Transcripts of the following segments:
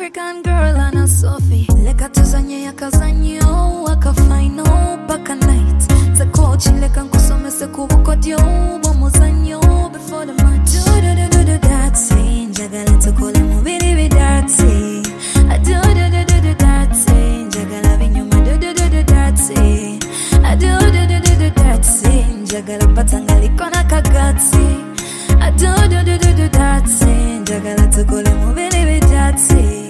African girl and a Sophie. Leka tuzanye yakazanyo, waka final baka night. Za coach leka nkusomese kubukodyo, bomuzanyo before the match. Do that thing, jagala tukole mubiri bidati. Do that thing, jagala binyuma do that thing. Do that thing, jagala patangali kona kagati. Do that thing, jagala tukole mubiri bidati.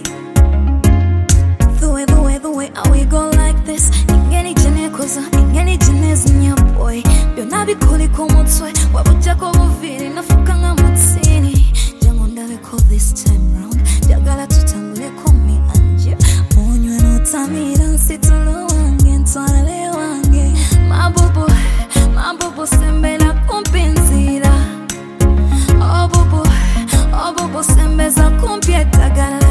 The way how we go like this. Ingeni jene koza, ingeni jene zinya boy. Yonabi kuli kumutwe, wabuja kwa uviri, nafukanga matsini. Jango ndale ko this time round, jagala tutambule komi anje. Monywe no tamira, nsitulu wange, ntwale wange. Mabubu sembela kumpinzira. Oh bubu sembeza kumpieta gala.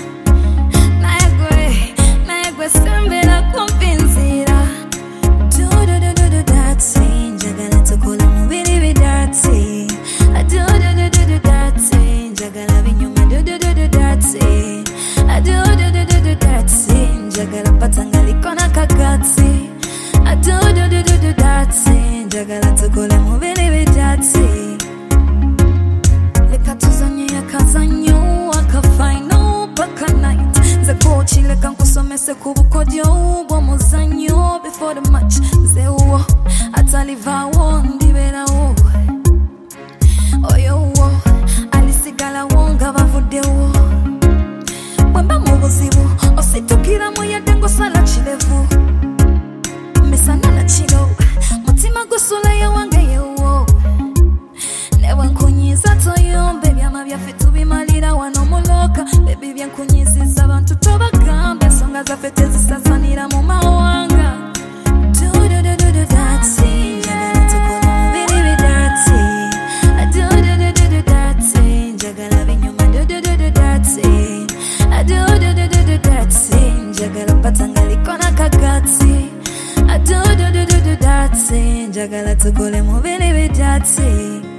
Naegwe sembela kumpinzira. Do that thing, jagala tukula mubiri bidati. Do that thing, jagala binyuma do that thing. Do that thing, jagala patangali kona kagati. Do that thing, jagala tukula mubiri bidati. Leka tuzanye yakazanyo, waka final baka night. Za coach leka nkusomese kubukodyo, bomuzanyo before the match. Ze uwo ataliva wo ndibera wo. Oyo wo alisigala wonga bavude wo. Mwemba mubuzibu ositukira muyadengo sala chilevu. Misana na chilo mutima gusula ya wange yewo. Newe nkunyiza toyombe byama byaffe tubimalira wano muloka. Baby byankunyiziza abantu tobagambe, ensonga zaffe tezisasanira mu mawanga. Do that thing, jagala tukola mubiri bidati. Do that thing, jagala binyuma do that thing. Do that thing, jagala patangali kona kagati. Do that thing, jagala tukole mubiri bidati.